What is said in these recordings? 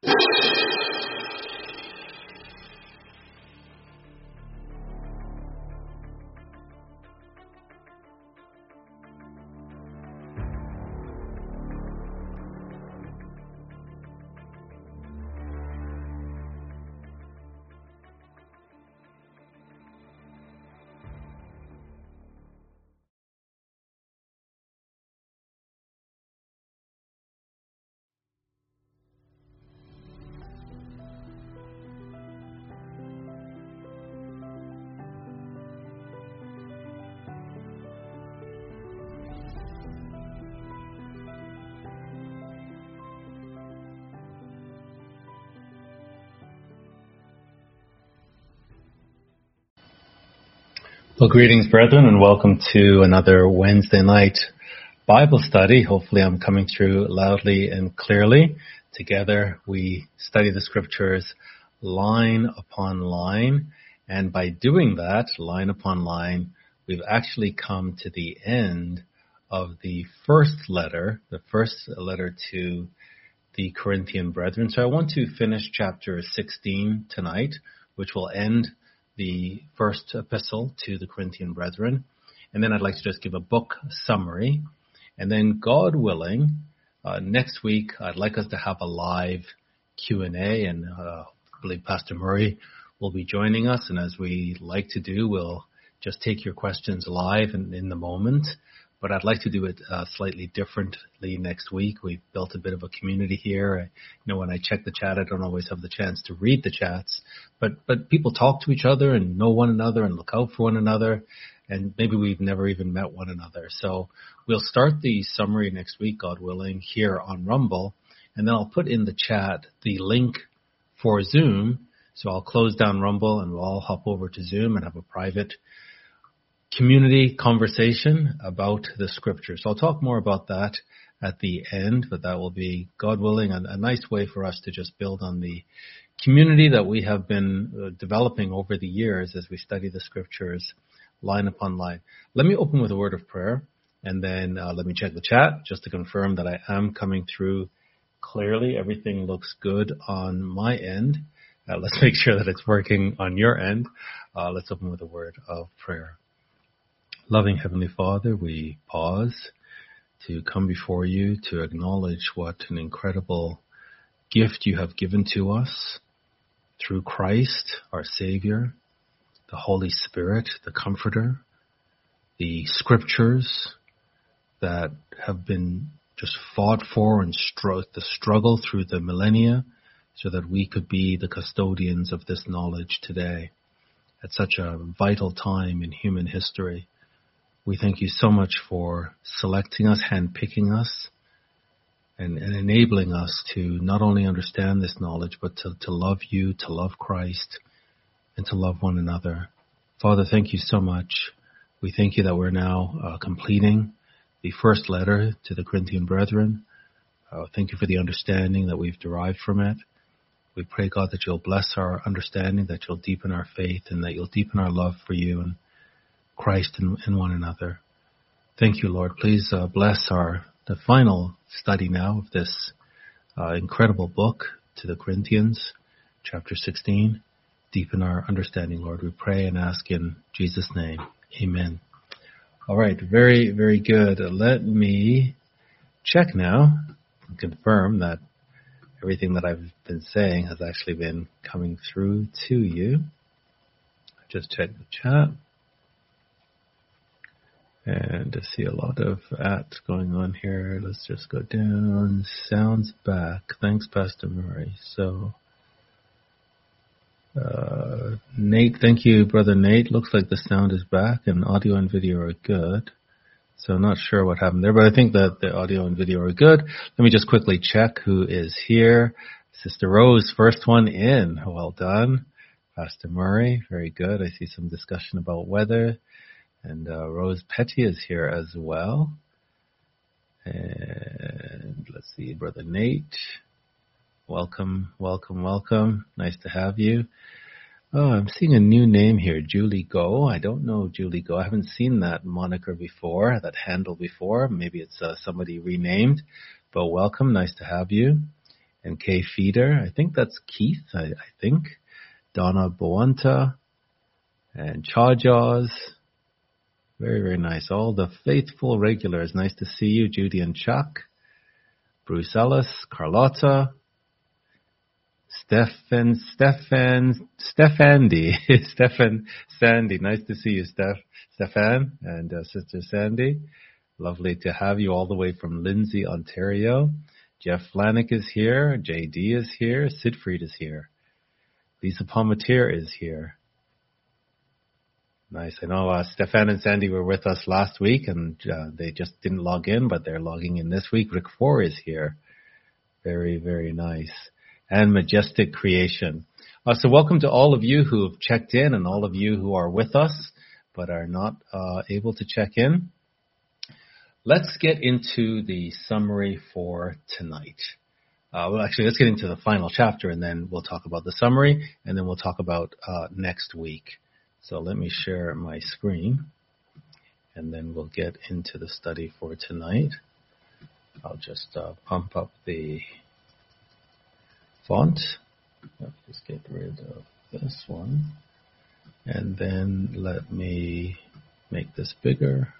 Well, greetings, brethren, and welcome to another Wednesday night Bible study. Hopefully I'm coming through loudly and clearly. Together we study the scriptures line upon line, and by doing that, line upon line, we've actually come to the end of the first letter to the Corinthian brethren. So I want to finish chapter 16 tonight, which will end the first epistle to the Corinthian brethren. And then I'd like to just give a book summary. And then, God willing, next week I'd like us to have a live Q&A, and I believe Pastor Murray will be joining us. And as we like to do, we'll just take your questions live and in the moment. But I'd like to do it slightly differently next week. We've built a bit of a community here. When I check the chat, I don't always have the chance to read the chats. But people talk to each other and know one another and look out for one another. And maybe we've never even met one another. So we'll start the summary next week, God willing, here on Rumble. And then I'll put in the chat the link for Zoom. So I'll close down Rumble and we'll all hop over to Zoom and have a private community conversation about the scriptures. So I'll talk more about that at the end, but that will be, God willing, a nice way for us to just build on the community that we have been developing over the years as we study the scriptures line upon line. Let me open with a word of prayer, and then let me check the chat just to confirm that I am coming through clearly. Everything looks good on my end. Let's make sure that it's working on your end. Let's open with a word of prayer. Loving Heavenly Father, we pause to come before you to acknowledge what an incredible gift you have given to us through Christ, our Savior, the Holy Spirit, the Comforter, the scriptures that have been just fought for and the struggle through the millennia so that we could be the custodians of this knowledge today at such a vital time in human history. We thank you so much for selecting us, handpicking us, and enabling us to not only understand this knowledge, but to love you, to love Christ, and to love one another. Father, thank you so much. We thank you that we're now completing the first letter to the Corinthian brethren. Thank you for the understanding that we've derived from it. We pray, God, that you'll bless our understanding, that you'll deepen our faith, and that you'll deepen our love for you and Christ and one another. Thank you, Lord. Please bless the final study now of this incredible book to the Corinthians, chapter 16. Deepen our understanding, Lord. We pray and ask in Jesus' name. Amen. All right. Very, very good. Let me check now and confirm that everything that I've been saying has actually been coming through to you. Just check the chat. And I see a lot of ads going on here. Let's just go down. Sounds back. Thanks, Pastor Murray. So, Nate, thank you, Brother Nate. Looks like the sound is back and audio and video are good. So I'm not sure what happened there, but I think that the audio and video are good. Let me just quickly check who is here. Sister Rose, first one in. Well done. Pastor Murray, very good. I see some discussion about weather. And Rose Petty is here as well. And let's see, Brother Nate. Welcome, welcome, welcome. Nice to have you. Oh, I'm seeing a new name here, Julie Go. I don't know Julie Go. I haven't seen that moniker before, that handle before. Maybe it's somebody renamed. But welcome, nice to have you. and Kay Feeder. I think that's Keith, I think. Donna Boanta and Chaw Jaws. Very, very nice. All the faithful regulars. Nice to see you. Judy and Chuck. Bruce Ellis, Carlotta. Stefan Sandy. Nice to see you, Stefan and Sister Sandy. Lovely to have you all the way from Lindsay, Ontario. Jeff Flanick is here. JD is here. Sidfried is here. Lisa Palmatier is here. Nice. I know Stefan and Sandy were with us last week, and they just didn't log in, but they're logging in this week. Rick Four is here. Very, very nice. And Majestic Creation. So welcome to all of you who have checked in and all of you who are with us but are not able to check in. Let's get into the summary for tonight. Let's get into the final chapter, and then we'll talk about the summary, and then we'll talk about next week. So let me share my screen, and then we'll get into the study for tonight. I'll just pump up the font. Let's get rid of this one. And then let me make this bigger.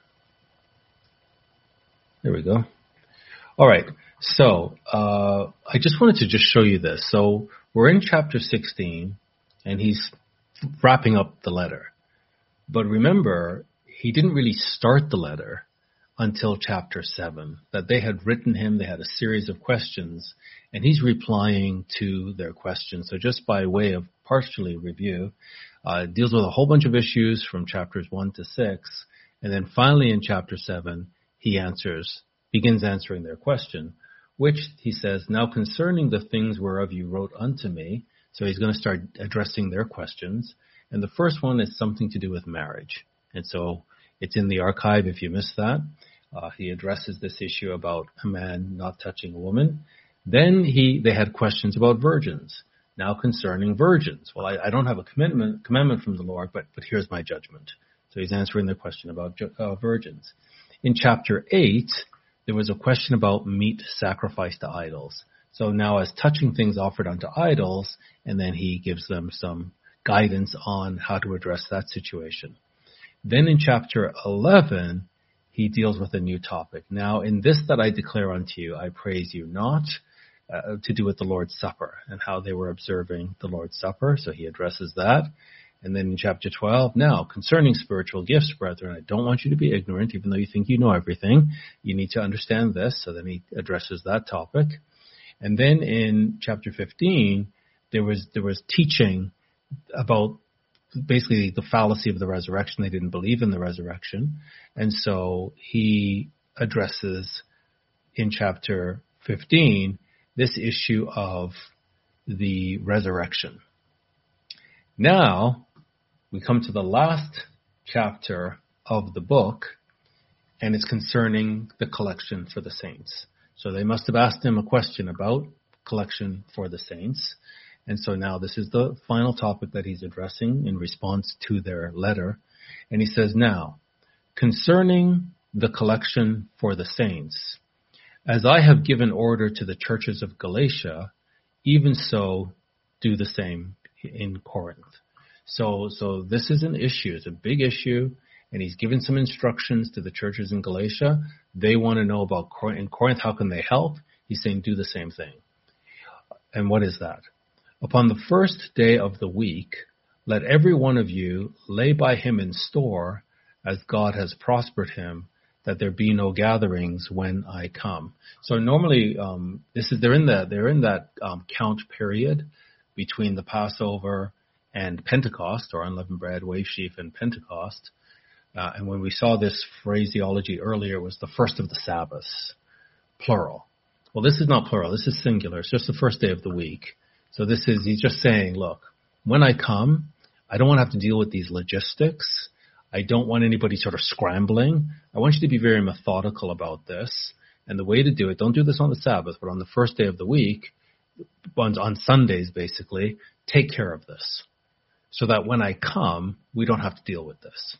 There we go. All right. So I just wanted to just show you this. So we're in chapter 16, and he's wrapping up the letter. But remember, he didn't really start the letter until chapter 7, that they had written him, they had a series of questions, and he's replying to their questions. So just by way of partially review, it deals with a whole bunch of issues from chapters 1 to 6, and then finally in chapter 7, he begins answering their question, which he says, now concerning the things whereof you wrote unto me. So he's going to start addressing their questions. And the first one is something to do with marriage. And so it's in the archive if you missed that. He addresses this issue about a man not touching a woman. Then they had questions about virgins. Now concerning virgins. Well, I don't have a commandment from the Lord, but here's my judgment. So he's answering the question about virgins. In chapter 8, there was a question about meat sacrificed to idols. So now as touching things offered unto idols, and then he gives them some guidance on how to address that situation. Then in chapter 11, he deals with a new topic. Now in this that I declare unto you, I praise you not, to do with the Lord's Supper and how they were observing the Lord's Supper. So he addresses that. And then in chapter 12, now concerning spiritual gifts, brethren, I don't want you to be ignorant, even though you think you know everything. You need to understand this. So then he addresses that topic. And then in chapter 15, there was teaching about basically the fallacy of the resurrection. They didn't believe in the resurrection. And so he addresses in chapter 15 this issue of the resurrection. Now, we come to the last chapter of the book, and it's concerning the collection for the saints. So they must have asked him a question about collection for the saints. And so now this is the final topic that he's addressing in response to their letter. And he says, now, concerning the collection for the saints, as I have given order to the churches of Galatia, even so do the same in Corinth. So this is an issue. It's a big issue, and he's given some instructions to the churches in Galatia. They want to know about Corinth. In Corinth, how can they help? He's saying do the same thing. And what is that? Upon the first day of the week, let every one of you lay by him in store, as God has prospered him, that there be no gatherings when I come. So normally, they're in that count period between the Passover and Pentecost, or unleavened bread, wave sheaf, and Pentecost. And when we saw this phraseology earlier, it was the first of the Sabbaths, plural. Well, this is not plural. This is singular. It's just the first day of the week. So he's just saying, look, when I come, I don't want to have to deal with these logistics. I don't want anybody sort of scrambling. I want you to be very methodical about this. And the way to do it, don't do this on the Sabbath, but on the first day of the week, on Sundays basically, take care of this. So that when I come, we don't have to deal with this.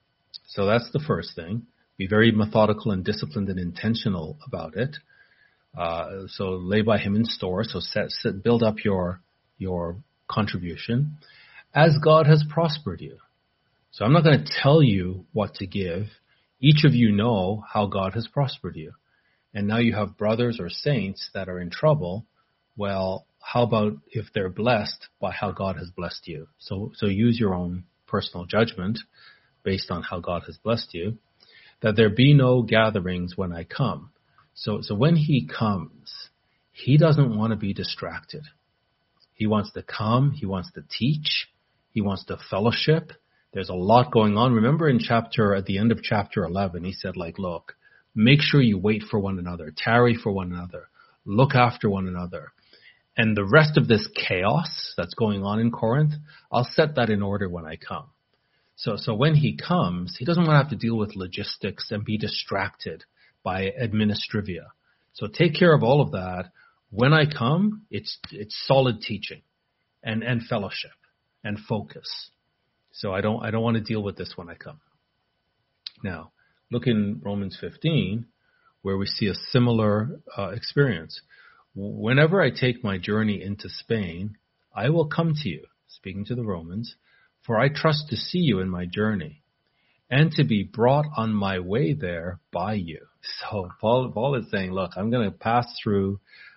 So that's the first thing. Be very methodical and disciplined and intentional about it. So lay by him in store. So build up your contribution as God has prospered you. So I'm not going to tell you what to give. Each of you know how God has prospered you. And now you have brothers or saints that are in trouble. Well, how about if they're blessed by how God has blessed you? So use your own personal judgment based on how God has blessed you. That there be no gatherings when I come. So when he comes, he doesn't want to be distracted. He wants to come. He wants to teach. He wants to fellowship. There's a lot going on. Remember at the end of chapter 11, he said, look, make sure you wait for one another, tarry for one another, look after one another. And the rest of this chaos that's going on in Corinth, I'll set that in order when I come. So when he comes, he doesn't want to have to deal with logistics and be distracted by administrivia. So take care of all of that. When I come, it's solid teaching and fellowship and focus. So I don't want to deal with this when I come. Now, look in Romans 15, where we see a similar experience. Whenever I take my journey into Spain, I will come to you, speaking to the Romans, for I trust to see you in my journey, and to be brought on my way there by you. So Paul is saying, look, I'm going to pass through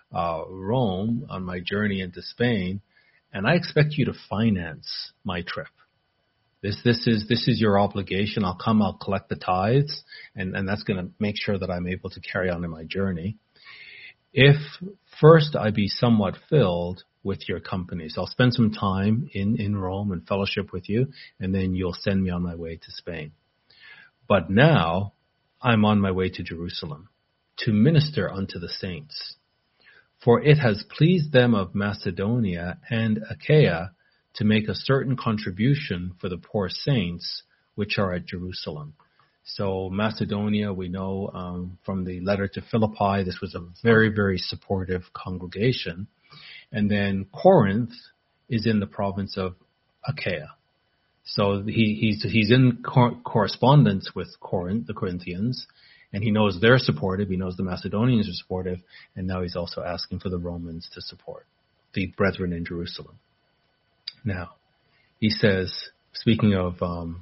Rome on my journey into Spain, and I expect you to finance my trip. This is your obligation. I'll come, I'll collect the tithes, and that's going to make sure that I'm able to carry on in my journey. If first I be somewhat filled with your company. So I'll spend some time in Rome and fellowship with you, and then you'll send me on my way to Spain. But now I'm on my way to Jerusalem to minister unto the saints. For it has pleased them of Macedonia and Achaia to make a certain contribution for the poor saints which are at Jerusalem. So Macedonia, we know from the letter to Philippi, this was a very, very supportive congregation. And then Corinth is in the province of Achaia. So he's in correspondence with the Corinthians, and he knows they're supportive, he knows the Macedonians are supportive, and now he's also asking for the Romans to support the brethren in Jerusalem. Now, he says, speaking of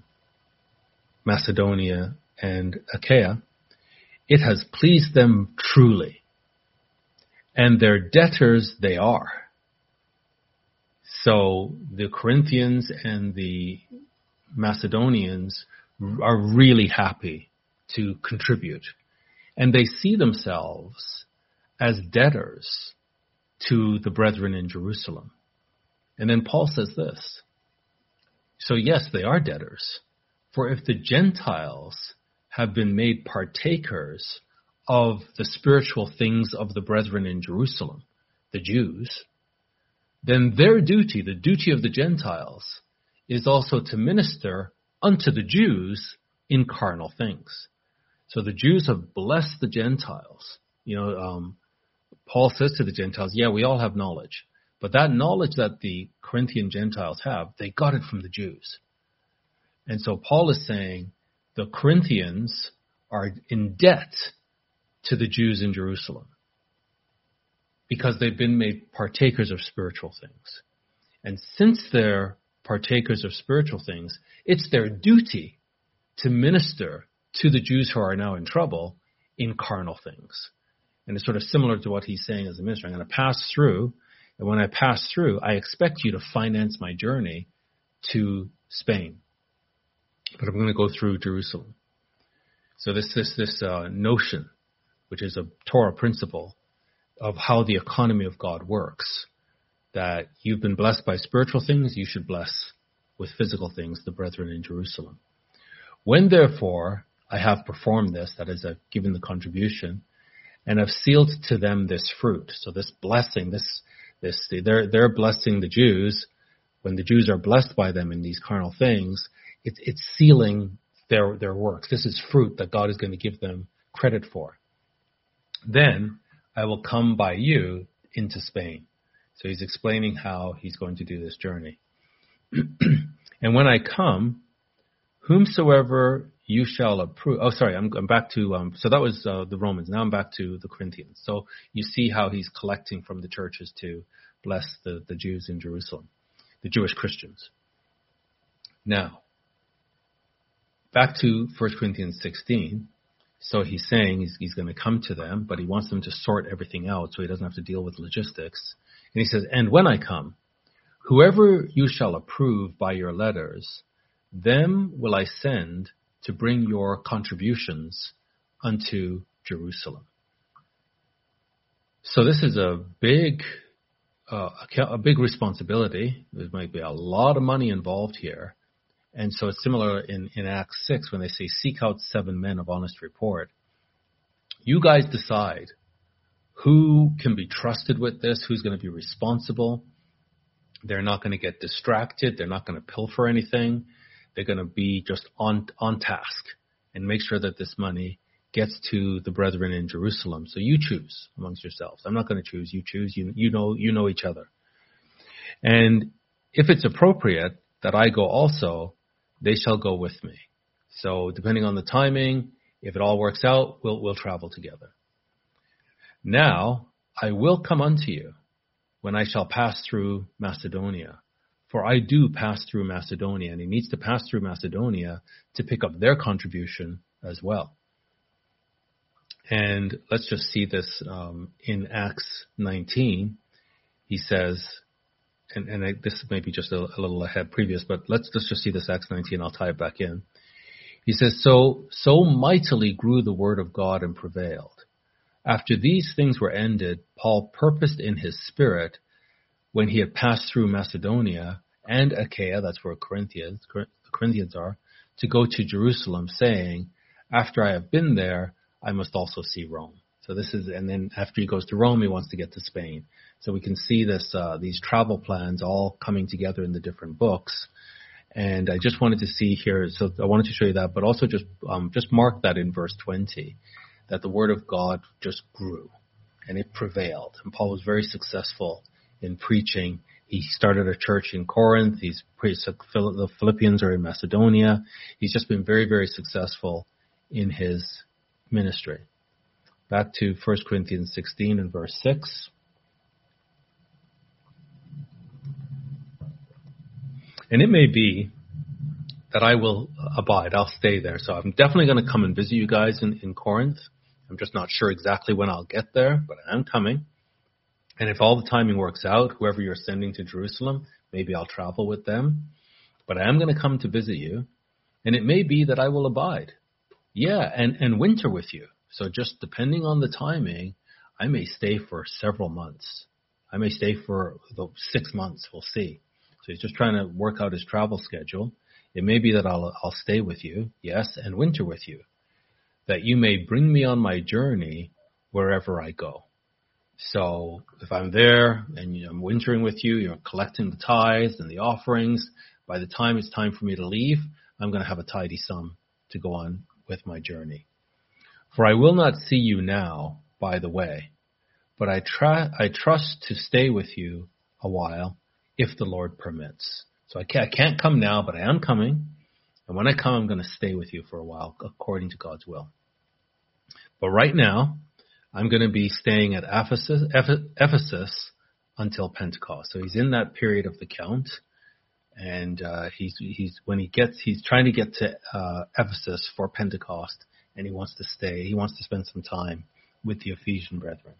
Macedonia and Achaia, it has pleased them truly, and their debtors they are. So the Corinthians and the Macedonians are really happy to contribute, and they see themselves as debtors to the brethren in Jerusalem. And then Paul says this, so yes, they are debtors, for if the Gentiles have been made partakers of the spiritual things of the brethren in Jerusalem, the Jews, then their duty, the duty of the Gentiles, is also to minister unto the Jews in carnal things. So the Jews have blessed the Gentiles. Paul says to the Gentiles, yeah, we all have knowledge. But that knowledge that the Corinthian Gentiles have, they got it from the Jews. And so Paul is saying the Corinthians are in debt to the Jews in Jerusalem because they've been made partakers of spiritual things. And since they're partakers of spiritual things, it's their duty to minister to the Jews who are now in trouble in carnal things. And it's sort of similar to what he's saying as a minister. I'm going to pass through, and when I pass through, I expect you to finance my journey to Spain. But I'm going to go through Jerusalem. So this notion, which is a Torah principle, of how the economy of God works, that you've been blessed by spiritual things, you should bless with physical things the brethren in Jerusalem. When therefore I have performed this, that is, I've given the contribution, and have sealed to them this fruit. So this blessing, they're blessing the Jews. When the Jews are blessed by them in these carnal things, it's sealing their works. This is fruit that God is going to give them credit for. Then I will come by you into Spain. So he's explaining how he's going to do this journey. And when I come, whomsoever you shall approve. Oh, sorry, I'm back to, so that was the Romans. Now I'm back to the Corinthians. So you see how he's collecting from the churches to bless the Jews in Jerusalem, the Jewish Christians. Now, back to 1 Corinthians 16. So he's saying he's going to come to them, but he wants them to sort everything out so he doesn't have to deal with logistics. And he says, and when I come, whoever you shall approve by your letters, them will I send to bring your contributions unto Jerusalem. So this is a big responsibility. There might be a lot of money involved here. And so it's similar in Acts 6 when they say, seek out 7 men of honest report. You guys decide who can be trusted with this, who's going to be responsible. They're not going to get distracted. They're not going to pilfer anything. They're going to be just on task and make sure that this money gets to the brethren in Jerusalem. So you choose amongst yourselves. I'm not going to choose. You choose. You know each other. And if it's appropriate that I go also, they shall go with me. So depending on the timing, if it all works out, we'll travel together. Now I will come unto you when I shall pass through Macedonia. For I do pass through Macedonia, and he needs to pass through Macedonia to pick up their contribution as well. And let's just see this in Acts 19. He says, this may be just a little ahead previous, but let's just see this Acts 19. I'll tie it back in. He says, so mightily grew the word of God and prevailed. After these things were ended, Paul purposed in his spirit, when he had passed through Macedonia and Achaia, that's where the Corinthians are, to go to Jerusalem, saying, after I have been there, I must also see Rome. So this is, and then after he goes to Rome, he wants to get to Spain. So we can see this, these travel plans all coming together in the different books. And I just wanted to see here, so I wanted to show you that, but also just mark that in verse 20, that the word of God just grew and it prevailed. And Paul was very successful in preaching. He started a church in Corinth. The Philippians are in Macedonia. He's just been very, very successful in his ministry. Back to 1 Corinthians 16 and verse 6. And it may be that I will abide. I'll stay there. So I'm definitely going to come and visit you guys in Corinth. I'm just not sure exactly when I'll get there, but I'm coming. And if all the timing works out, whoever you're sending to Jerusalem, maybe I'll travel with them. But I am going to come to visit you. And it may be that I will abide. Yeah, and winter with you. So just depending on the timing, I may stay for several months. I may stay for 6 months. We'll see. So he's just trying to work out his travel schedule. It may be that I'll stay with you, yes, and winter with you, that you may bring me on my journey wherever I go. So if I'm there and I'm wintering with you, you're collecting the tithes and the offerings, by the time it's time for me to leave, I'm going to have a tidy sum to go on with my journey. For I will not see you now by the way, but I trust to stay with you a while if the Lord permits. So I can't come now, but I am coming. And when I come, I'm going to stay with you for a while according to God's will. But right now, I'm going to be staying at Ephesus until Pentecost. So he's in that period of the count, and he's trying to get to Ephesus for Pentecost, and he wants to stay. He wants to spend some time with the Ephesian brethren.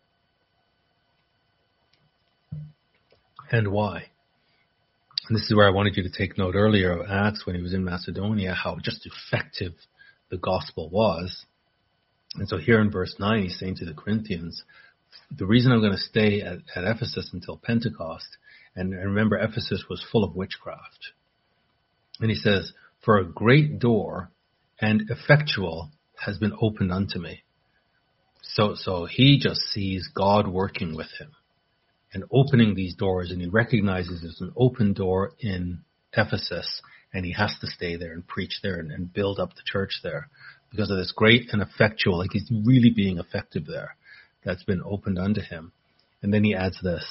And why? And this is where I wanted you to take note earlier of Acts when he was in Macedonia, how just effective the gospel was. And so here in verse 9, he's saying to the Corinthians, the reason I'm going to stay at Ephesus until Pentecost, and remember Ephesus was full of witchcraft. And he says, for a great door and effectual has been opened unto me. So he just sees God working with him and opening these doors, and he recognizes there's an open door in Ephesus, and he has to stay there and preach there and build up the church there because of this great and effectual, like he's really being effective there, that's been opened unto him. And then he adds this,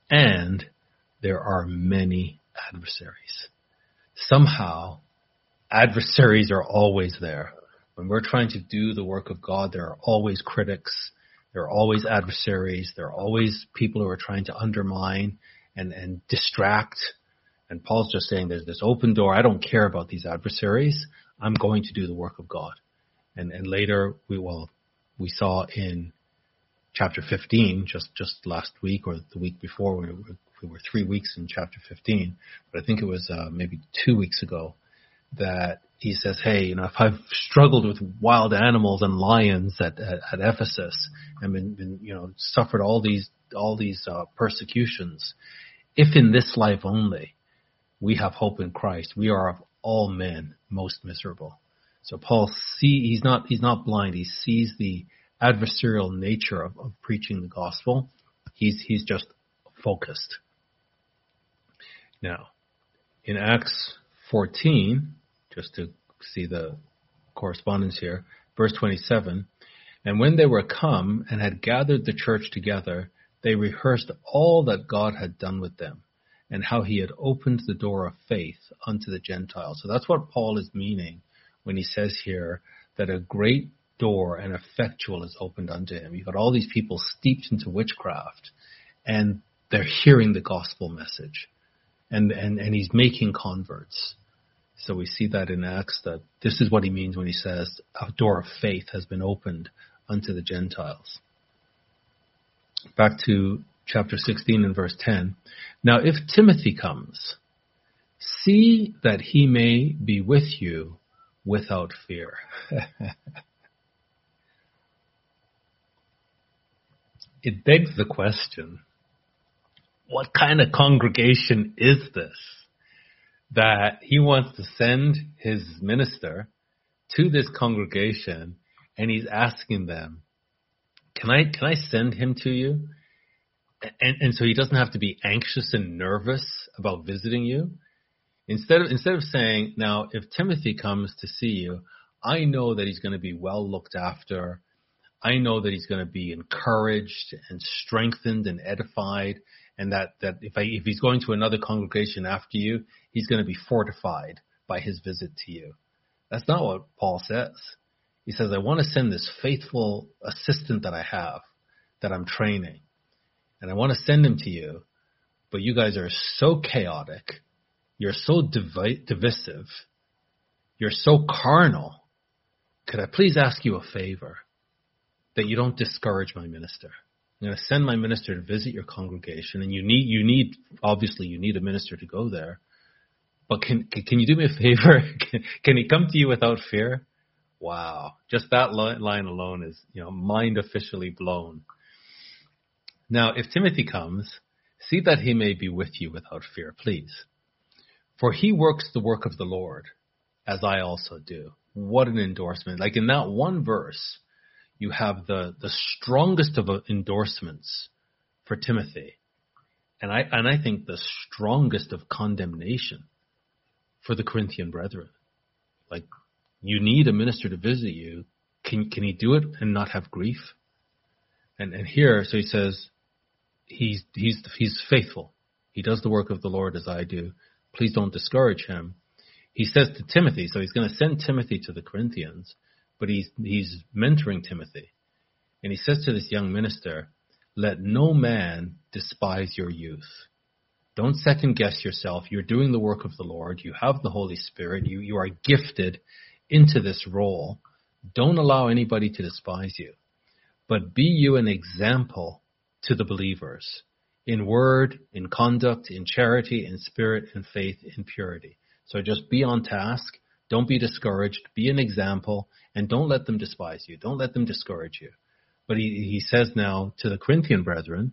and there are many adversaries. Somehow, adversaries are always there. When we're trying to do the work of God, there are always critics. There are always adversaries. There are always people who are trying to undermine and distract. And Paul's just saying there's this open door. I don't care about these adversaries. I'm going to do the work of God. And later we saw in chapter 15, just last week or the week before, we were 3 weeks in chapter 15, but I think it was maybe 2 weeks ago, that he says, hey, if I've struggled with wild animals and lions at Ephesus and been suffered all these persecutions, if in this life only we have hope in Christ, we are of all men most miserable. So Paul he's not blind. He sees the adversarial nature of preaching the gospel. He's just focused. Now, in Acts 14, just to see the correspondence here, verse 27, and when they were come and had gathered the church together, they rehearsed all that God had done with them, and how he had opened the door of faith unto the Gentiles. So that's what Paul is meaning when he says here that a great door and effectual is opened unto him. You've got all these people steeped into witchcraft, and they're hearing the gospel message, and he's making converts. So we see that in Acts, that this is what he means when he says a door of faith has been opened unto the Gentiles. Back to chapter 16 and verse 10. Now if Timothy comes, see that he may be with you without fear. It begs the question, what kind of congregation is this that he wants to send his minister to this congregation, and he's asking them, can I send him to you? And so he doesn't have to be anxious and nervous about visiting you. Instead of saying, now, if Timothy comes to see you, I know that he's going to be well looked after. I know that he's going to be encouraged and strengthened and edified, and that if he's going to another congregation after you, he's going to be fortified by his visit to you. That's not what Paul says. He says, I want to send this faithful assistant that I have, that I'm training, and I want to send him to you, but you guys are so chaotic, you're so divisive, you're so carnal. Could I please ask you a favor? That you don't discourage my minister. I'm going to send my minister to visit your congregation, and you need a minister to go there. But can you do me a favor? Can he come to you without fear? Wow. Just that line alone is, mind officially blown. Now, if Timothy comes, see that he may be with you without fear, please. For he works the work of the Lord, as I also do. What an endorsement. Like in that one verse, you have the strongest of endorsements for Timothy. And I think the strongest of condemnation for the Corinthian brethren. Like, you need a minister to visit you. Can he do it and not have grief? And here, so he says, he's faithful. He does the work of the Lord as I do. Please don't discourage him. He says to Timothy, so he's going to send Timothy to the Corinthians, but he's mentoring Timothy. And he says to this young minister, let no man despise your youth. Don't second guess yourself. You're doing the work of the Lord. You have the Holy Spirit. You are gifted into this role. Don't allow anybody to despise you. But be you an example to the believers in word, in conduct, in charity, in spirit, in faith, in purity. So just be on task. Don't be discouraged. Be an example, and don't let them despise you. Don't let them discourage you. But he says now to the Corinthian brethren,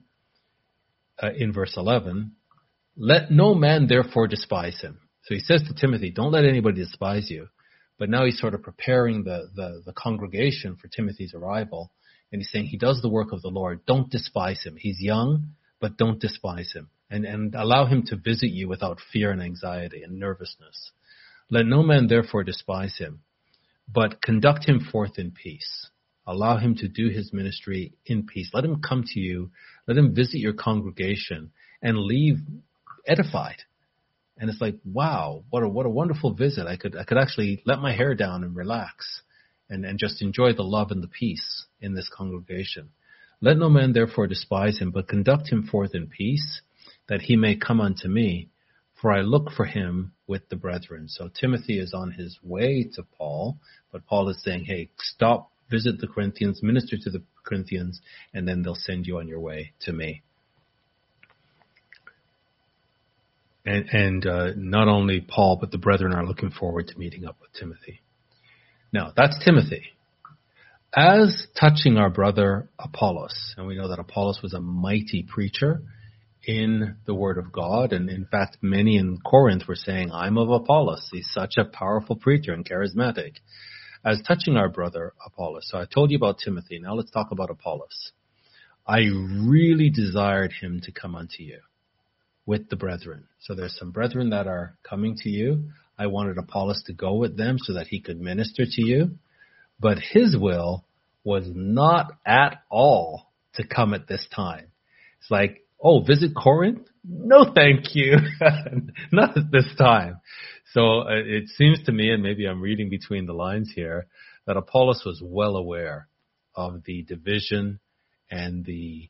in verse 11, let no man therefore despise him. So he says to Timothy, don't let anybody despise you. But now he's sort of preparing the congregation for Timothy's arrival. And he's saying he does the work of the Lord. Don't despise him. He's young, but don't despise him. And allow him to visit you without fear and anxiety and nervousness. Let no man therefore despise him, but conduct him forth in peace. Allow him to do his ministry in peace. Let him come to you. Let him visit your congregation and leave edified And it's like, wow, what a wonderful visit. I could actually let my hair down and relax and just enjoy the love and the peace in this congregation. Let no man therefore despise him, but conduct him forth in peace, that he may come unto me, for I look for him with the brethren. So Timothy is on his way to Paul, but Paul is saying, hey, stop, visit the Corinthians, minister to the Corinthians, and then they'll send you on your way to me. And not only Paul, but the brethren are looking forward to meeting up with Timothy. Now, that's Timothy. As touching our brother Apollos, and we know that Apollos was a mighty preacher in the Word of God, and in fact, many in Corinth were saying, I'm of Apollos. He's such a powerful preacher and charismatic. As touching our brother Apollos, so I told you about Timothy. Now let's talk about Apollos. I really desired him to come unto you with the brethren. So there's some brethren that are coming to you. I wanted Apollos to go with them so that he could minister to you. But his will was not at all to come at this time. It's like, oh, visit Corinth? No, thank you. Not at this time. So it seems to me, and maybe I'm reading between the lines here, that Apollos was well aware of the division and the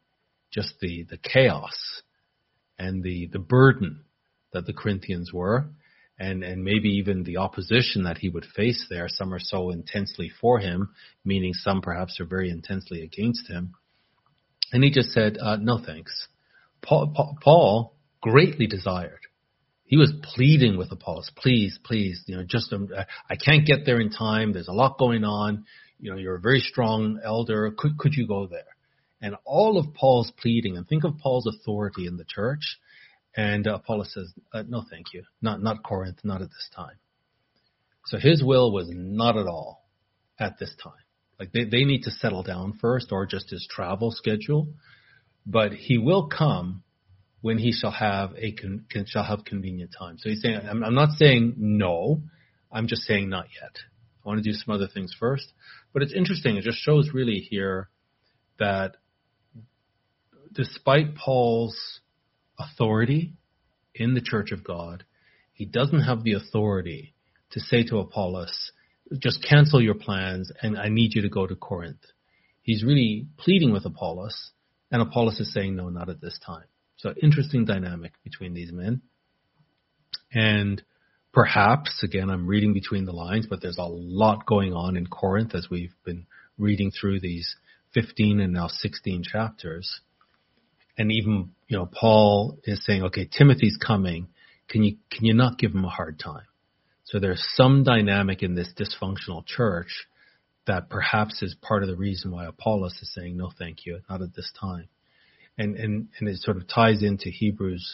chaos and the burden that the Corinthians were, and maybe even the opposition that he would face there. Some are so intensely for him, meaning some perhaps are very intensely against him. And he just said, no thanks. Paul greatly desired. He was pleading with Apollos, please, just I can't get there in time. There's a lot going on. You're a very strong elder. Could you go there? And all of Paul's pleading, and think of Paul's authority in the church. And Apollos says, no, thank you. Not Corinth, not at this time. So his will was not at all at this time. Like they need to settle down first, or just his travel schedule. But he will come when he shall have convenient time. So he's saying, I'm not saying no. I'm just saying not yet. I want to do some other things first. But it's interesting. It just shows really here that despite Paul's authority in the church of God, he doesn't have the authority to say to Apollos, just cancel your plans and I need you to go to Corinth. He's really pleading with Apollos, and Apollos is saying, no, not at this time. So interesting dynamic between these men. And perhaps, again, I'm reading between the lines, but there's a lot going on in Corinth as we've been reading through these 15 and now 16 chapters. And even, Paul is saying, okay, Timothy's coming. Can you not give him a hard time? So there's some dynamic in this dysfunctional church that perhaps is part of the reason why Apollos is saying, no, thank you, not at this time. And it sort of ties into Hebrews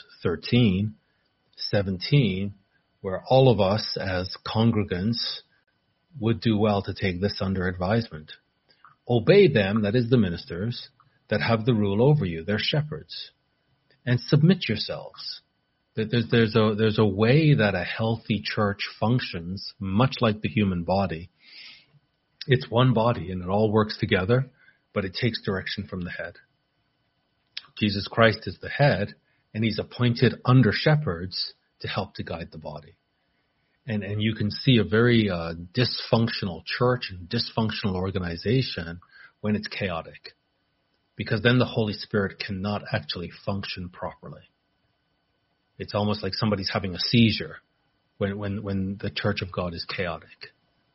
13:17, where all of us as congregants would do well to take this under advisement. Obey them, that is the ministers, that have the rule over you, they're shepherds, and submit yourselves. There's a way that a healthy church functions, much like the human body. It's one body and it all works together, but it takes direction from the head. Jesus Christ is the head, and he's appointed under shepherds to help to guide the body. And you can see a very dysfunctional church and dysfunctional organization when it's chaotic, because then the Holy Spirit cannot actually function properly. It's almost like somebody's having a seizure when the church of God is chaotic.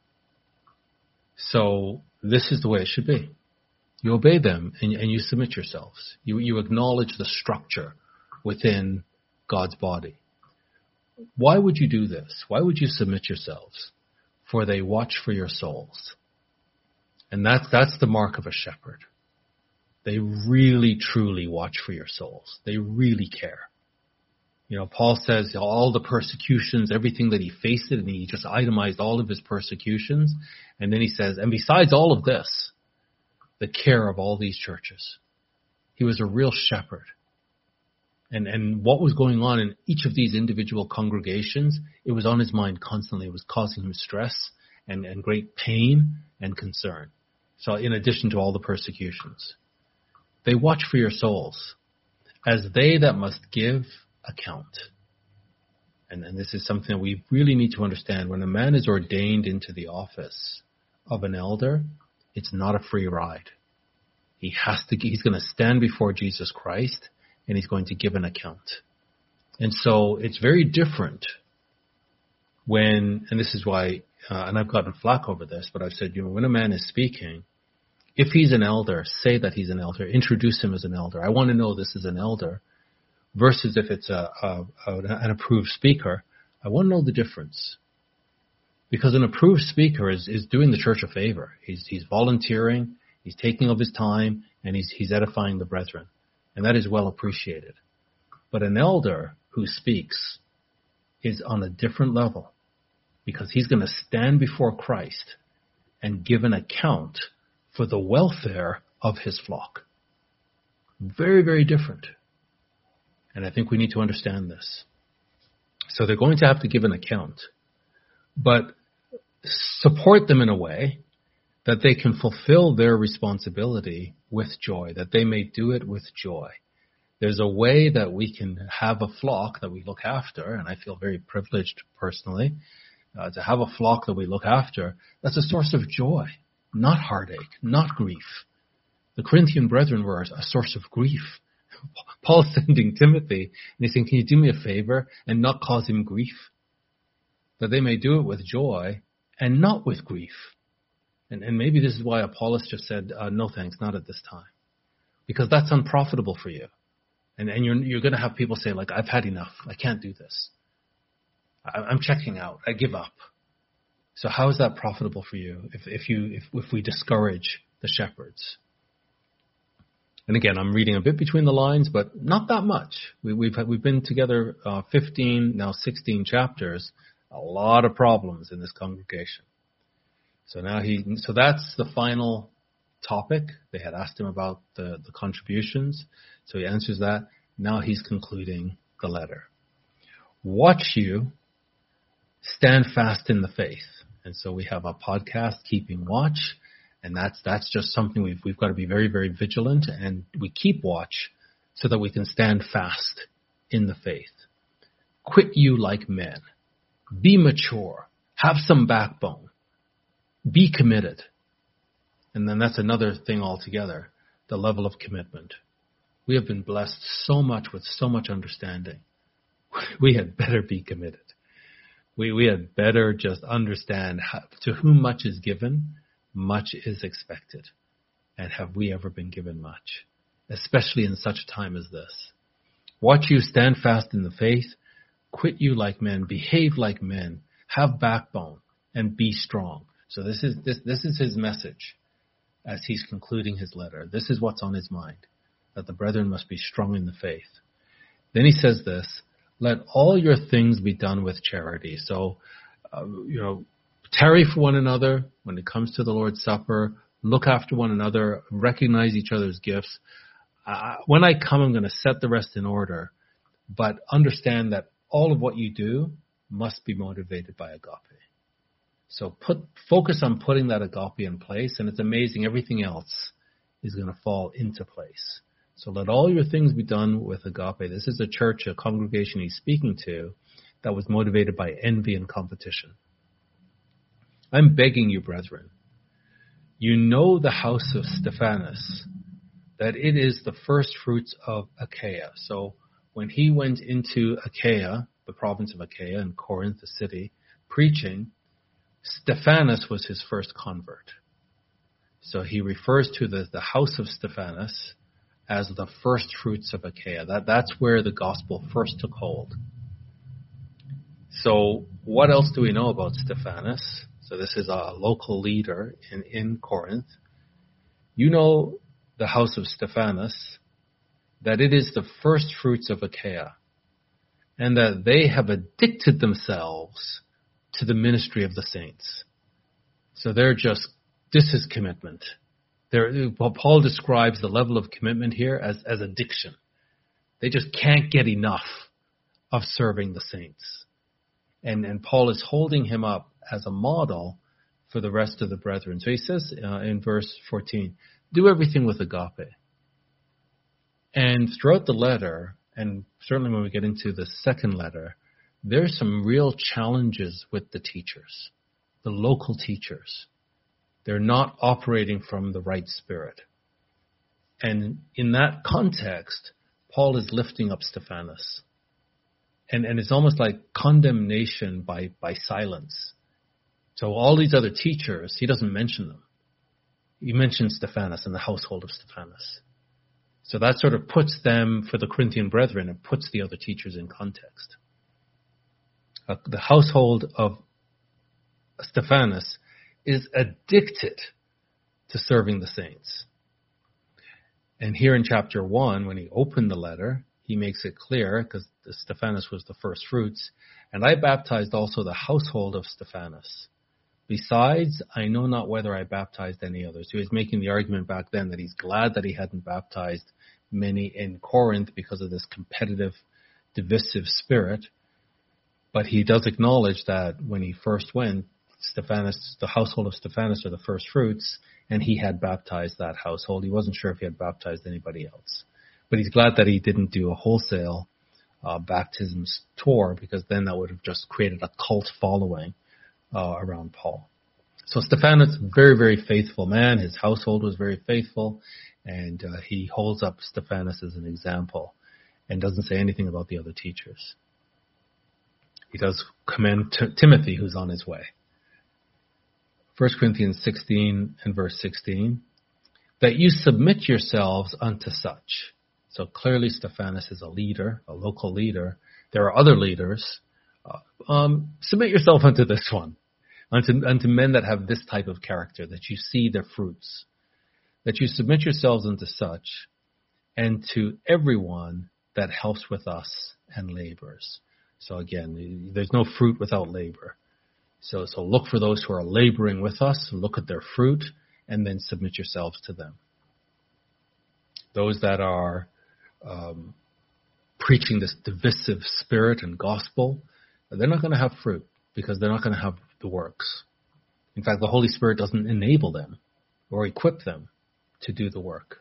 So this is the way it should be. You obey them and you submit yourselves. You acknowledge the structure within God's body. Why would you do this? Why would you submit yourselves? For they watch for your souls. And that's the mark of a shepherd. They really, truly watch for your souls. They really care. Paul says all the persecutions, everything that he faced, and he just itemized all of his persecutions. And then he says, and besides all of this, the care of all these churches. He was a real shepherd. And what was going on in each of these individual congregations, it was on his mind constantly. It was causing him stress and great pain and concern. So in addition to all the persecutions, they watch for your souls as they that must give account. And this is something that we really need to understand. When a man is ordained into the office of an elder, it's not a free ride. He's going to stand before Jesus Christ, and he's going to give an account. And so it's very different when, and this is why, and I've gotten flack over this, but I've said, when a man is speaking, if he's an elder, say that he's an elder, introduce him as an elder. I want to know this is an elder, versus if it's an approved speaker. I want to know the difference. Because an approved speaker is doing the church a favor. He's volunteering, he's taking of his time, and he's edifying the brethren. And that is well appreciated. But an elder who speaks is on a different level, because he's going to stand before Christ and give an account for the welfare of his flock. Very, very different. And I think we need to understand this. So they're going to have to give an account, but support them in a way that they can fulfill their responsibility with joy, that they may do it with joy. There's a way that we can have a flock that we look after, and I feel very privileged personally to have a flock that we look after that's a source of joy, not heartache, not grief. The Corinthian brethren were a source of grief. Paul's sending Timothy, and he's saying, can you do me a favor and not cause him grief? That they may do it with joy and not with grief. And maybe this is why Apollos just said, no thanks, not at this time. Because that's unprofitable for you. And you're going to have people say, like, I've had enough. I can't do this. I'm checking out. I give up. So how is that profitable for you if we discourage the shepherds? And again, I'm reading a bit between the lines, but not that much. We've been together 15, now 16 chapters. A lot of problems in this congregation. So that's the final topic. They had asked him about the contributions. So he answers that. Now he's concluding the letter. Watch you stand fast in the faith. And so we have a podcast, Keeping Watch. And that's just something we've got to be very, very vigilant, and we keep watch so that we can stand fast in the faith. Quit you like men. Be mature. Have some backbone. Be committed. And then that's another thing altogether, the level of commitment. We have been blessed so much with so much understanding. We had better be committed. We had better just understand to whom much is given, much is expected. And have we ever been given much? Especially in such a time as this. Watch you stand fast in the faith. Quit you like men. Behave like men. Have backbone and be strong. So this is his message as he's concluding his letter. This is what's on his mind, that the brethren must be strong in the faith. Then he says this, let all your things be done with charity. So, tarry for one another when it comes to the Lord's Supper. Look after one another. Recognize each other's gifts. When I come, I'm going to set the rest in order. But understand that all of what you do must be motivated by agape. So focus on putting that agape in place, and it's amazing. Everything else is going to fall into place. So let all your things be done with agape. This is a church, a congregation he's speaking to that was motivated by envy and competition. I'm begging you, brethren, you know the house of Stephanas, that it is the first fruits of Achaia. So when he went into Achaia, the province of Achaia, and Corinth, the city, preaching, Stephanas was his first convert. So he refers to the house of Stephanas as the first fruits of Achaia. That's where the gospel first took hold. So what else do we know about Stephanas? So this is a local leader in Corinth. You know the house of Stephanas, that it is the first fruits of Achaia, and that they have addicted themselves to the ministry of the saints. So this is commitment. Paul describes the level of commitment here as addiction. They just can't get enough of serving the saints. And Paul is holding him up as a model for the rest of the brethren. So he says in verse 14, do everything with agape. And throughout the letter, and certainly when we get into the second letter, there's some real challenges with the teachers, the local teachers. They're not operating from the right spirit. And in that context, Paul is lifting up Stephanas. And it's almost like condemnation by silence. So all these other teachers, he doesn't mention them. He mentions Stephanas and the household of Stephanas. So that sort of puts them, for the Corinthian brethren, and puts the other teachers in context. The household of Stephanas is addicted to serving the saints. And here in chapter 1, when he opened the letter, he makes it clear, because Stephanas was the first fruits, and I baptized also the household of Stephanas. Besides, I know not whether I baptized any others. He was making the argument back then that he's glad that he hadn't baptized many in Corinth because of this competitive, divisive spirit. But he does acknowledge that when he first went, Stephanas, the household of Stephanas are the first fruits, and he had baptized that household. He wasn't sure if he had baptized anybody else. But he's glad that he didn't do a wholesale baptisms tour, because then that would have just created a cult following around Paul. So Stephanas, very, very faithful man. His household was very faithful, and he holds up Stephanas as an example and doesn't say anything about the other teachers. He does commend Timothy, who's on his way. 1 Corinthians 16 and verse 16, that you submit yourselves unto such. So clearly Stephanas is a leader, a local leader. There are other leaders. Submit yourself unto this one, unto men that have this type of character, that you see their fruits, that you submit yourselves unto such, and to everyone that helps with us and labors. So again, there's no fruit without labor. So look for those who are laboring with us, look at their fruit, and then submit yourselves to them. Those that are preaching this divisive spirit and gospel, they're not going to have fruit because they're not going to have the works. In fact, the Holy Spirit doesn't enable them or equip them to do the work.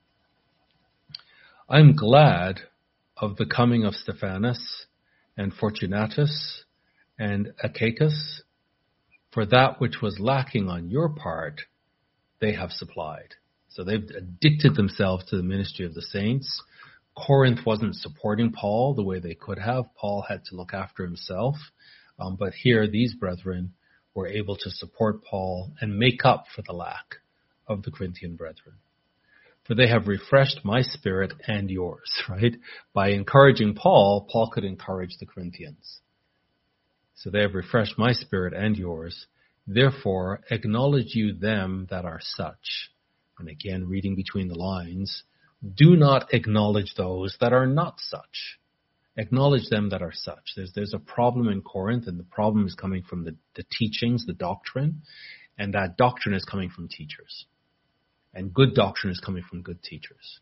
I'm glad of the coming of Stephanas and Fortunatus and Achaicus, for that which was lacking on your part, they have supplied. So they've addicted themselves to the ministry of the saints. Corinth wasn't supporting Paul the way they could have. Paul had to look after himself. But here, these brethren were able to support Paul and make up for the lack of the Corinthian brethren. For they have refreshed my spirit and yours, right? By encouraging Paul, Paul could encourage the Corinthians. So they have refreshed my spirit and yours. Therefore, acknowledge you them that are such. And again, reading between the lines, do not acknowledge those that are not such. Acknowledge them that are such. There's a problem in Corinth, and the problem is coming from the teachings, the doctrine, and that doctrine is coming from teachers. And good doctrine is coming from good teachers.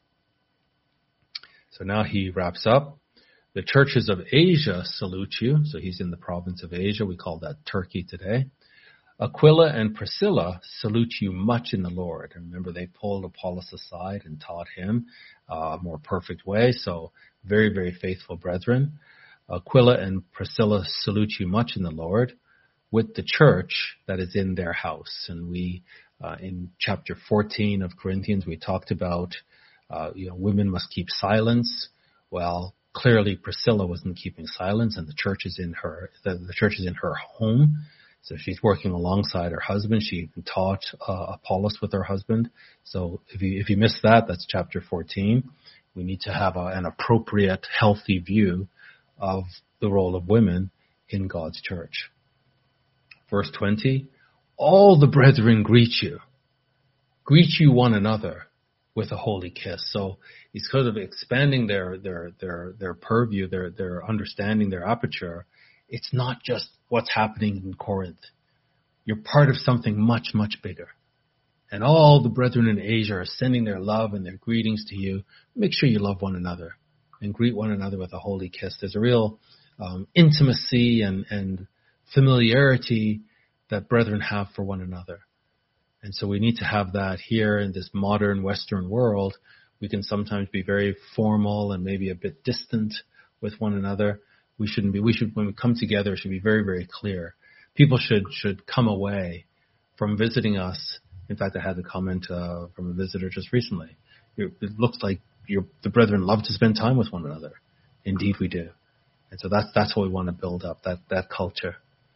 So now he wraps up. The churches of Asia salute you. So he's in the province of Asia. We call that Turkey today. Aquila and Priscilla salute you much in the Lord. And remember, they pulled Apollos aside and taught him a more perfect way. So very, very faithful brethren. Aquila and Priscilla salute you much in the Lord with the church that is in their house. And we, in chapter 14 of Corinthians, we talked about, women must keep silence. Well, clearly Priscilla wasn't keeping silence, and the church is in her home. So she's working alongside her husband. She even taught Apollos with her husband. So if you missed that, that's chapter 14. We need to have an appropriate, healthy view of the role of women in God's church. Verse 20, all the brethren greet you. Greet you one another with a holy kiss. So he's sort of expanding their purview, their understanding, their aperture. It's not just what's happening in Corinth. You're part of something much, much bigger. And all the brethren in Asia are sending their love and their greetings to you. Make sure you love one another and greet one another with a holy kiss. There's a real intimacy and familiarity that brethren have for one another. And so we need to have that here in this modern Western world. We can sometimes be very formal and maybe a bit distant with one another. We shouldn't be. We should, when we come together, it should be very, very clear. People should come away from visiting us. In fact, I had a comment from a visitor just recently. It looks like the brethren love to spend time with one another. Indeed, we do. And so that's what we want to build up, that culture.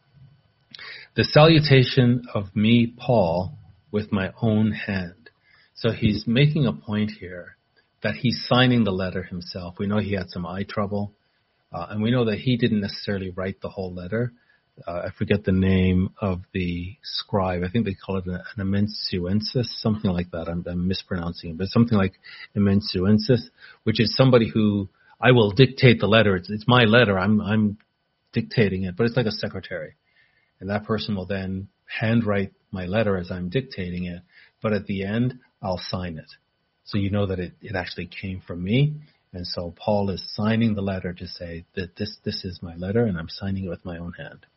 The salutation of me, Paul, with my own hand. So he's making a point here that he's signing the letter himself. We know he had some eye trouble. And we know that he didn't necessarily write the whole letter. I forget the name of the scribe. I think they call it an amanuensis, something like that. I'm mispronouncing it, but something like amanuensis, which is somebody who, I will dictate the letter. It's my letter. I'm dictating it, but it's like a secretary. And that person will then handwrite my letter as I'm dictating it. But at the end, I'll sign it. So you know that it actually came from me. And so Paul is signing the letter to say that this is my letter, and I'm signing it with my own hand.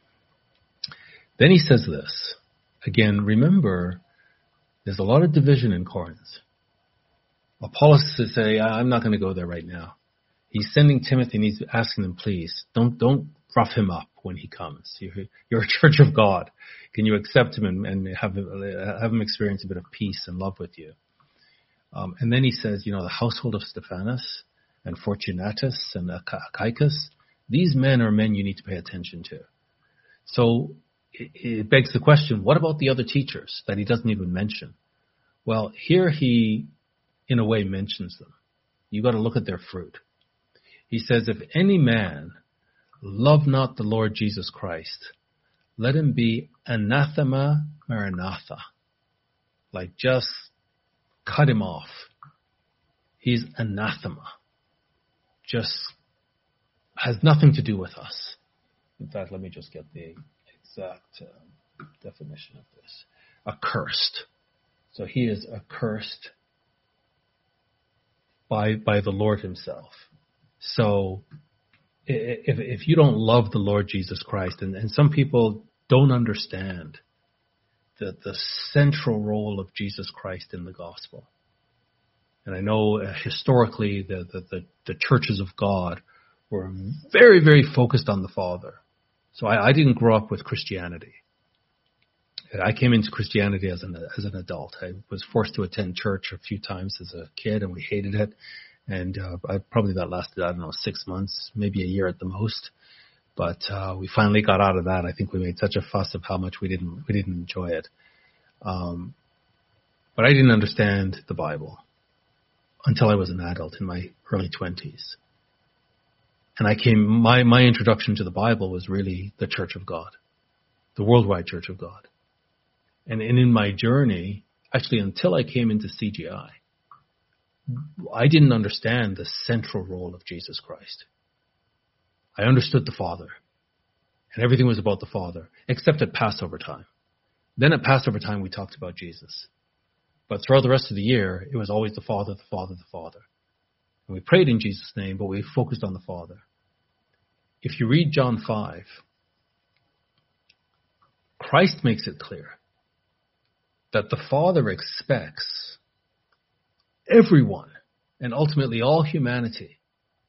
Then he says this. Again, remember, there's a lot of division in Corinth. Apollos to say, I'm not going to go there right now. He's sending Timothy and he's asking them, please, don't rough him up when he comes. You're a church of God. Can you accept him and have him experience a bit of peace and love with you? And then he says, the household of Stephanas and Fortunatus and Achaicus, these men are men you need to pay attention to. So it begs the question, what about the other teachers that he doesn't even mention? Well, here he, in a way, mentions them. You got to look at their fruit. He says, if any man love not the Lord Jesus Christ, let him be anathema maranatha. Like just cut him off. He's anathema. Just has nothing to do with us. In fact, let me just get the exact definition of this. Accursed. So he is accursed by the Lord himself. So if you don't love the Lord Jesus Christ, and some people don't understand the central role of Jesus Christ in the gospel. And I know historically the churches of God were very, very focused on the Father. So I didn't grow up with Christianity. I came into Christianity as an adult. I was forced to attend church a few times as a kid, and we hated it. And probably that lasted, 6 months, maybe a year at the most. But we finally got out of that. I think we made such a fuss of how much we didn't enjoy it. But I didn't understand the Bible until I was an adult in my early 20s. And my introduction to the Bible was really the Church of God, the Worldwide Church of God. And in my journey, actually until I came into CGI, I didn't understand the central role of Jesus Christ. I understood the Father, and everything was about the Father, except at Passover time. Then at Passover time, we talked about Jesus. But throughout the rest of the year, it was always the Father, the Father, the Father. And we prayed in Jesus' name, but we focused on the Father. If you read John 5, Christ makes it clear that the Father expects everyone, and ultimately all humanity,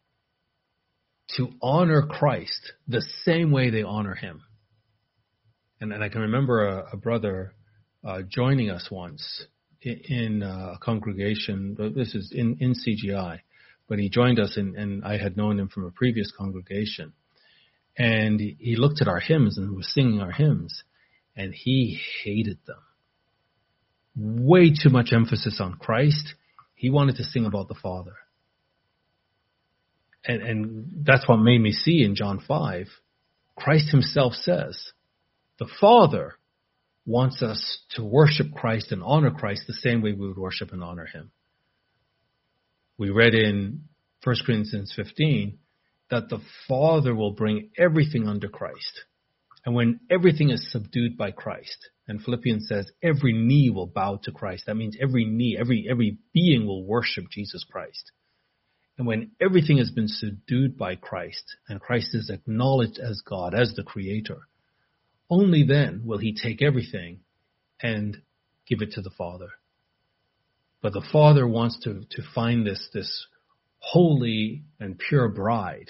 to honor Christ the same way they honor him. And I can remember a brother joining us once in a congregation. This is in CGI, but he joined us, and I had known him from a previous congregation. And he looked at our hymns and was singing our hymns, and he hated them. Way too much emphasis on Christ. He wanted to sing about the Father. And that's what made me see in John 5, Christ himself says, the Father wants us to worship Christ and honor Christ the same way we would worship and honor him. We read in 1 Corinthians 15 that the Father will bring everything under Christ. And when everything is subdued by Christ, and Philippians says every knee will bow to Christ. That means every knee, every being will worship Jesus Christ. And when everything has been subdued by Christ, and Christ is acknowledged as God, as the Creator, only then will he take everything and give it to the Father. But the Father wants to find this holy and pure bride,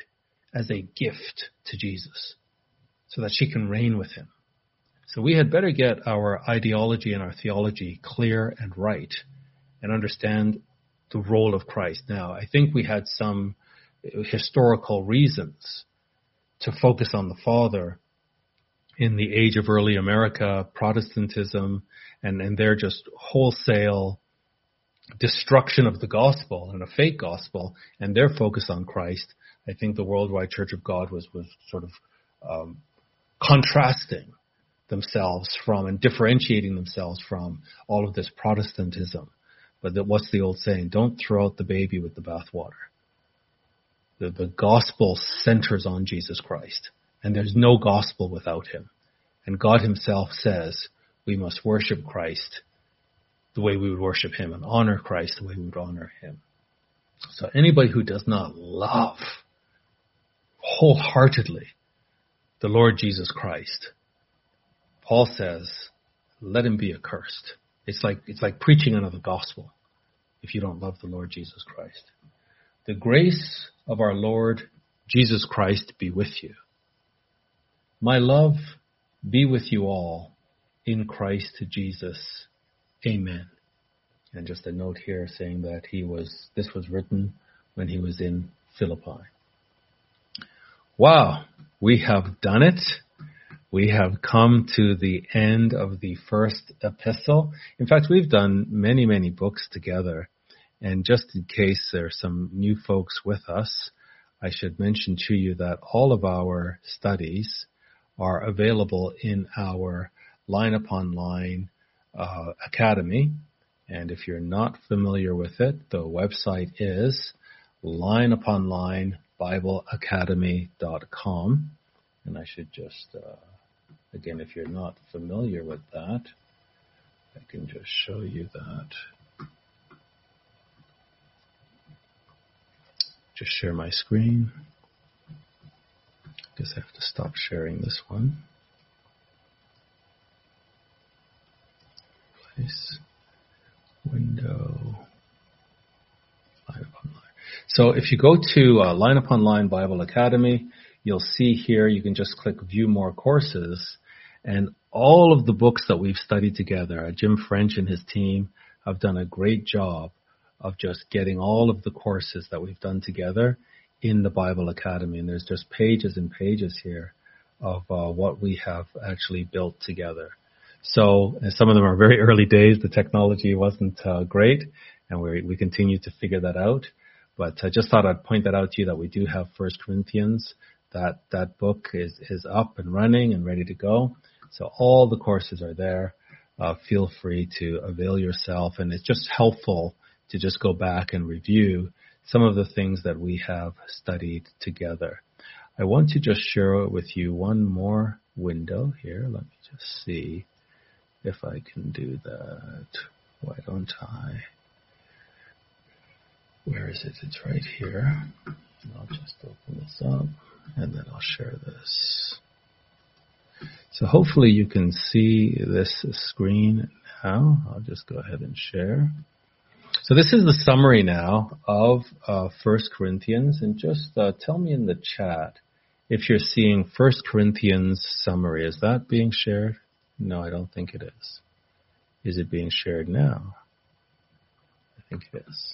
as a gift to Jesus so that she can reign with him. So we had better get our ideology and our theology clear and right and understand the role of Christ. Now, I think we had some historical reasons to focus on the Father in the age of early America, Protestantism, and their just wholesale destruction of the gospel and a fake gospel, and their focus on Christ. I think the Worldwide Church of God was sort of contrasting themselves from and differentiating themselves from all of this Protestantism. But what's the old saying? Don't throw out the baby with the bathwater. The gospel centers on Jesus Christ, and there's no gospel without him. And God himself says we must worship Christ the way we would worship him and honor Christ the way we would honor him. So anybody who does not love wholeheartedly the Lord Jesus Christ, Paul says, let him be accursed. It's like preaching another gospel if you don't love the Lord Jesus Christ. The grace of our Lord Jesus Christ be with you. My love be with you all in Christ Jesus. Amen. And just a note here saying that this was written when he was in Philippi. Wow, we have done it. We have come to the end of the first epistle. In fact, we've done many, many books together. And just in case there are some new folks with us, I should mention to you that all of our studies are available in our Line Upon Line Academy. And if you're not familiar with it, the website is lineuponlinebibleacademy.com. And I should just, again, if you're not familiar with that, I can just show you that. Just share my screen. Guess I have to stop sharing this one. Place, window, Line Upon Line. So if you go to Line Upon Line Bible Academy, you'll see here you can just click View More Courses, and all of the books that we've studied together, Jim French and his team have done a great job of just getting all of the courses that we've done together in the Bible Academy. And there's just pages and pages here of what we have actually built together. So some of them are very early days. The technology wasn't great, and we continue to figure that out. But I just thought I'd point that out to you that we do have 1 Corinthians. That book is up and running and ready to go. So all the courses are there. Feel free to avail yourself. And it's just helpful to just go back and review some of the things that we have studied together. I want to just share with you one more window here. Let me just see if I can do that. Why don't I? Where is it? It's right here. I'll just open this up and then I'll share this. So hopefully you can see this screen now. I'll just go ahead and share. So this is the summary now of 1 Corinthians, and just tell me in the chat if you're seeing 1 Corinthians summary. Is that being shared? No, I don't think it is. Is it being shared now? I think it is.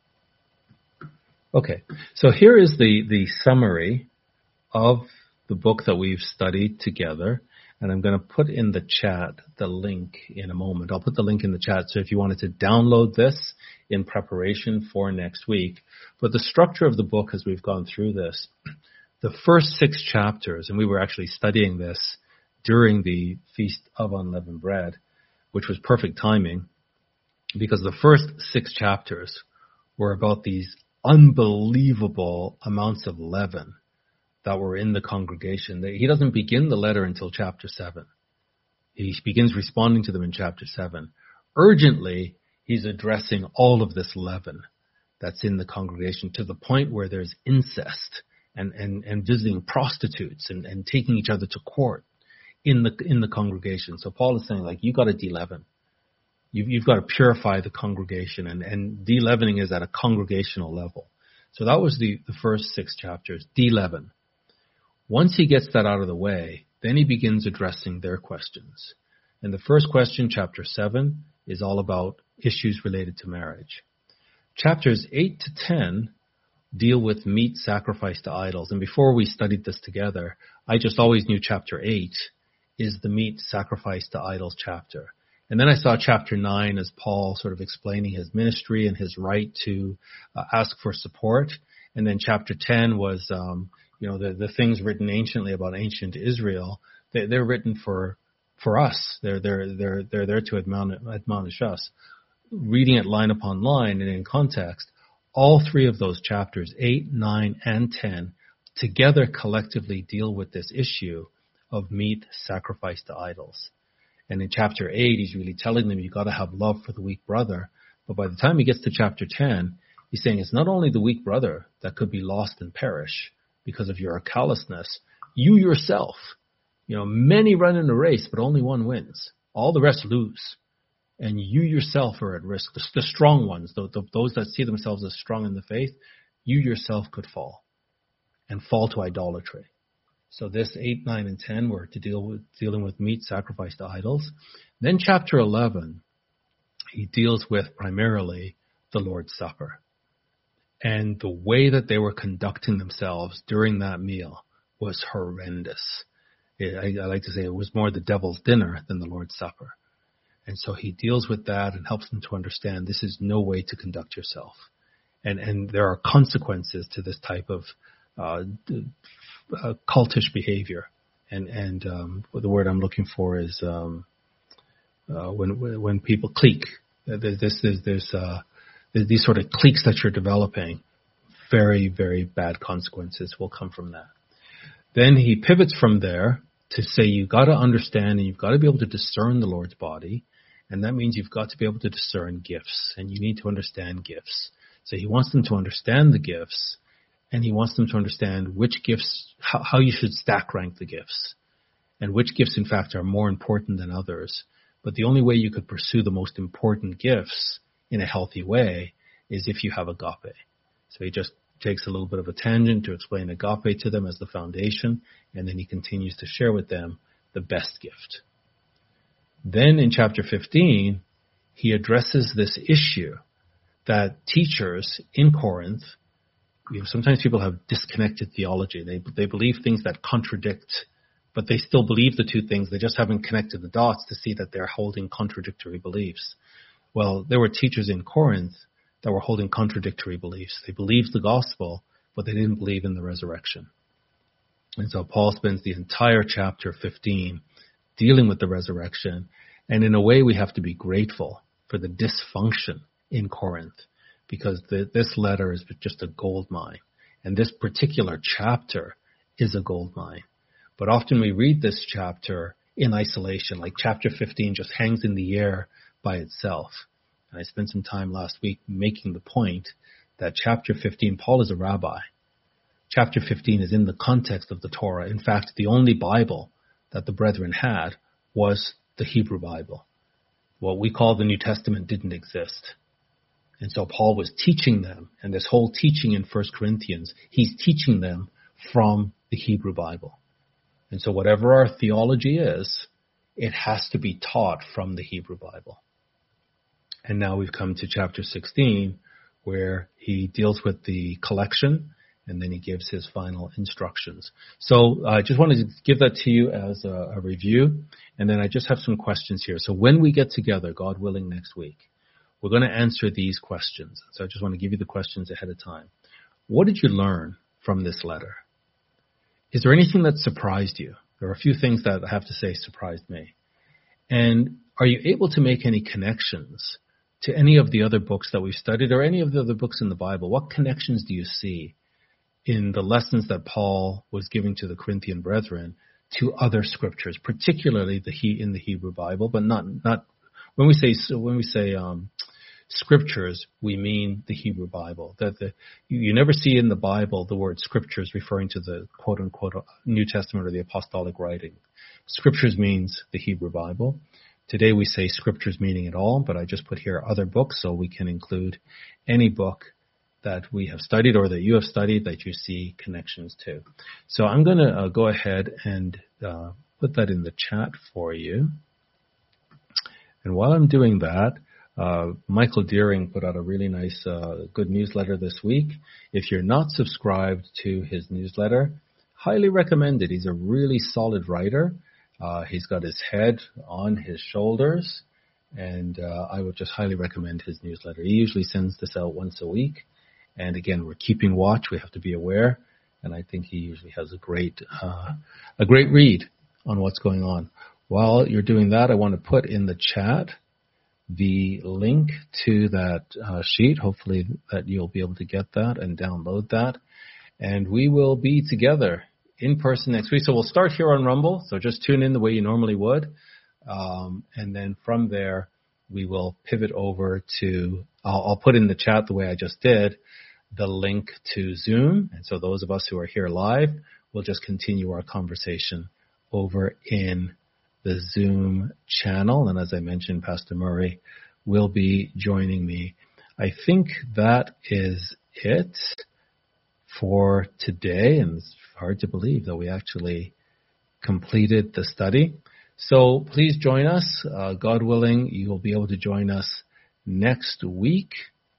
Okay, so here is the summary of the book that we've studied together. And I'm going to put in the chat the link in a moment. I'll put the link in the chat. So if you wanted to download this in preparation for next week. But the structure of the book as we've gone through this, the first 6 chapters, and we were actually studying this during the Feast of Unleavened Bread, which was perfect timing, because the first 6 chapters were about these unbelievable amounts of leaven that were in the congregation. He doesn't begin the letter until chapter 7. He begins responding to them in chapter 7. Urgently, he's addressing all of this leaven that's in the congregation to the point where there's incest and visiting prostitutes and taking each other to court in the congregation. So Paul is saying, you got to de-leaven. You've got to purify the congregation, and de-leavening is at a congregational level. So that was the first 6 chapters, de-leaven. Once he gets that out of the way, then he begins addressing their questions. And the first question, chapter 7, is all about issues related to marriage. Chapters 8 to 10 deal with meat sacrificed to idols. And before we studied this together, I just always knew chapter 8 is the meat sacrificed to idols chapter. And then I saw chapter 9 as Paul sort of explaining his ministry and his right to ask for support. And then chapter 10 was, the things written anciently about ancient Israel. They're written for us. They're there to admonish us. Reading it line upon line and in context, all three of those chapters, 8, 9, and 10, together collectively deal with this issue of meat sacrificed to idols. And in chapter 8, he's really telling them you've got to have love for the weak brother. But by the time he gets to chapter 10, he's saying it's not only the weak brother that could be lost and perish because of your callousness. You yourself, many run in a race, but only one wins. All the rest lose. And you yourself are at risk. The strong ones, those that see themselves as strong in the faith, you yourself could fall and fall to idolatry. So this 8, 9, and 10 were to dealing with meat sacrificed to idols. Then chapter 11, he deals with primarily the Lord's Supper. And the way that they were conducting themselves during that meal was horrendous. I like to say it was more the devil's dinner than the Lord's Supper. And so he deals with that and helps them to understand this is no way to conduct yourself. And there are consequences to this type of cultish behavior. And the word I'm looking for is when people clique. There's these sort of cliques that you're developing. Very, very bad consequences will come from that. Then he pivots from there to say you've got to understand and you've got to be able to discern the Lord's body. And that means you've got to be able to discern gifts. And you need to understand gifts. So he wants them to understand the gifts. And he wants them to understand which gifts, how you should stack rank the gifts. And which gifts, in fact, are more important than others. But the only way you could pursue the most important gifts in a healthy way is if you have agape. So he just takes a little bit of a tangent to explain agape to them as the foundation, and then he continues to share with them the best gift. Then in chapter 15, he addresses this issue that teachers in Corinth, sometimes people have disconnected theology. They believe things that contradict, but they still believe the two things. They just haven't connected the dots to see that they're holding contradictory beliefs. Well, there were teachers in Corinth that were holding contradictory beliefs. They believed the gospel, but they didn't believe in the resurrection. And so Paul spends the entire chapter 15 dealing with the resurrection. And in a way, we have to be grateful for the dysfunction in Corinth, because this letter is just a gold mine. And this particular chapter is a gold mine. But often we read this chapter in isolation, like chapter 15 just hangs in the air by itself. And I spent some time last week making the point that chapter 15, Paul is a rabbi. Chapter 15 is in the context of the Torah. In fact, the only Bible that the brethren had was the Hebrew Bible. What we call the New Testament didn't exist. And so Paul was teaching them, and this whole teaching in 1 Corinthians, he's teaching them from the Hebrew Bible. And so whatever our theology is, it has to be taught from the Hebrew Bible. And now we've come to chapter 16, where he deals with the collection, and then he gives his final instructions. So I just wanted to give that to you as a review, and then I just have some questions here. So when we get together, God willing, next week, we're going to answer these questions. So I just want to give you the questions ahead of time. What did you learn from this letter? Is there anything that surprised you? There are a few things that I have to say surprised me. And are you able to make any connections to any of the other books that we've studied or any of the other books in the Bible? What connections do you see in the lessons that Paul was giving to the Corinthian brethren to other scriptures, particularly in the Hebrew Bible, but not when we say scriptures, we mean the Hebrew Bible. You never see in the Bible the word scriptures referring to the quote unquote New Testament or the apostolic writing. Scriptures means the Hebrew Bible. Today we say scriptures meaning it all, but I just put here other books so we can include any book that we have studied or that you have studied that you see connections to. So I'm going to go ahead and put that in the chat for you. And while I'm doing that, Michael Deering put out a really nice, good newsletter this week. If you're not subscribed to his newsletter, highly recommend it. He's a really solid writer. He's got his head on his shoulders, and I would just highly recommend his newsletter. He usually sends this out once a week. And again, we're keeping watch. We have to be aware. And I think he usually has a great read on what's going on. While you're doing that, I want to put in the chat the link to that sheet. Hopefully that you'll be able to get that and download that. And we will be together in person next week. So we'll start here on Rumble. So just tune in the way you normally would. And then from there, we will pivot over to, I'll put in the chat the way I just did, the link to Zoom. And so those of us who are here live will just continue our conversation over in the Zoom channel. And as I mentioned, Pastor Murray will be joining me. I think that is it for today. And it's hard to believe that we actually completed the study. So please join us. God willing, you will be able to join us next week.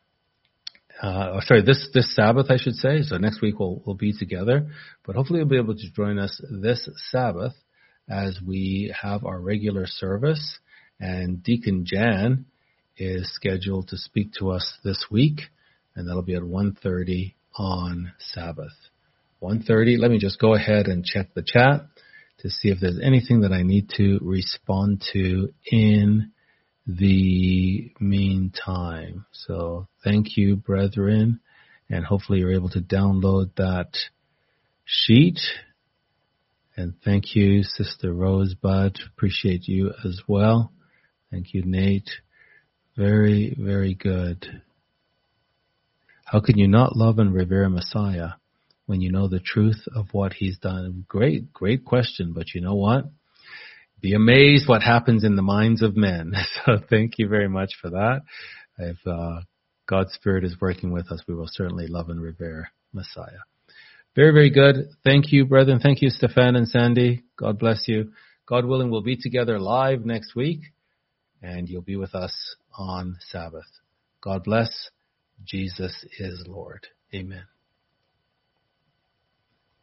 This Sabbath, I should say. So next week we'll be together. But hopefully you'll be able to join us this Sabbath as we have our regular service. And Deacon Jan is scheduled to speak to us this week. And that'll be at 1:30 on Sabbath. 1:30. Let me just go ahead and check the chat to see if there's anything that I need to respond to in the meantime. So thank you, brethren, and hopefully you're able to download that sheet. And thank you, Sister Rosebud. Appreciate you as well. Thank you, Nate. Very, very good. How can you not love and revere Messiah when you know the truth of what he's done? Great question. But you know what? Be amazed what happens in the minds of men. So thank you very much for that. If God's Spirit is working with us, we will certainly love and revere Messiah. Very, very good. Thank you, brethren. Thank you, Stefan and Sandy. God bless you. God willing, we'll be together live next week, and you'll be with us on Sabbath. God bless. Jesus is Lord. Amen.